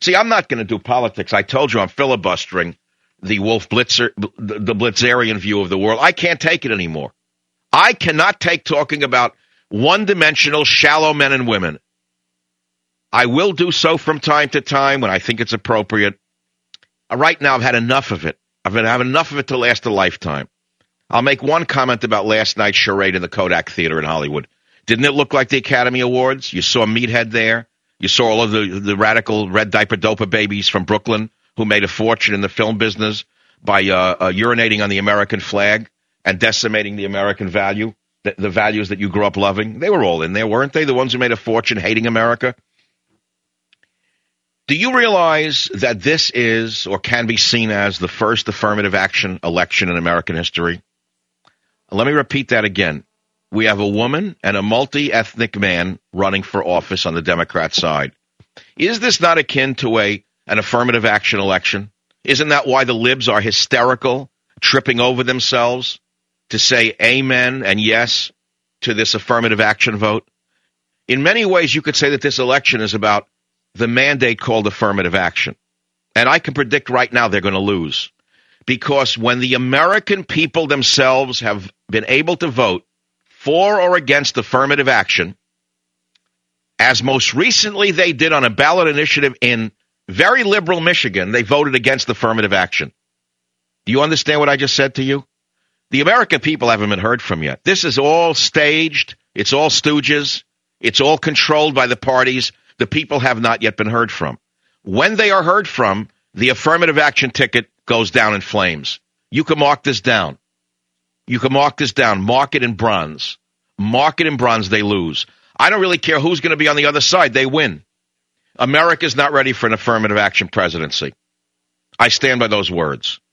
See, I'm not going to do politics. I told you I'm filibustering the Wolf Blitzer, the Blitzerian view of the world. I can't take it anymore. I cannot take talking about one-dimensional, shallow men and women. I will do so from time to time when I think it's appropriate. Right now, I've had enough of it. I've had enough of it to last a lifetime. I'll make one comment about last night's charade in the Kodak Theater in Hollywood. Didn't it look like the Academy Awards? You saw Meathead there. You saw all of the radical red diaper dopa babies from Brooklyn who made a fortune in the film business by urinating on the American flag and decimating the American value, the values that you grew up loving. They were all in there, weren't they? The ones who made a fortune hating America. Do you realize that this is or can be seen as the first affirmative action election in American history? Let me repeat that again. We have a woman and a multi-ethnic man running for office on the Democrat side. Is this not akin to an affirmative action election? Isn't that why the libs are hysterical, tripping over themselves to say amen and yes to this affirmative action vote? In many ways, you could say that this election is about the mandate called affirmative action. And I can predict right now they're going to lose. Because when the American people themselves have been able to vote for or against affirmative action, as most recently they did on a ballot initiative in very liberal Michigan, they voted against affirmative action. Do you understand what I just said to you? The American people haven't been heard from yet. This is all staged. It's all stooges. It's all controlled by the parties. The people have not yet been heard from. When they are heard from, the affirmative action ticket goes down in flames. You can mark this down. You can mark this down. Mark it in bronze. Mark it in bronze, they lose. I don't really care who's going to be on the other side. They win. America's not ready for an affirmative action presidency. I stand by those words.